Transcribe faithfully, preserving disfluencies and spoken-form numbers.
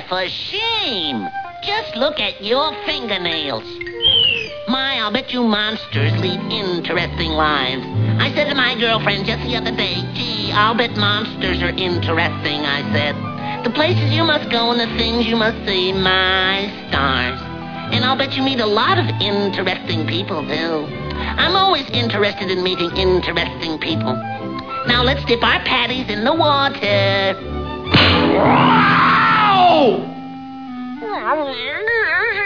for shame. Just look at your fingernails. My, I'll bet you monsters lead interesting lives. I said to my girlfriend just the other day, gee, I'll bet monsters are interesting, I said. The places you must go and the things you must see, my stars. And I'll bet you meet a lot of interesting people, too. I'm always interested in meeting interesting people. Now let's dip our patties in the water. Wow!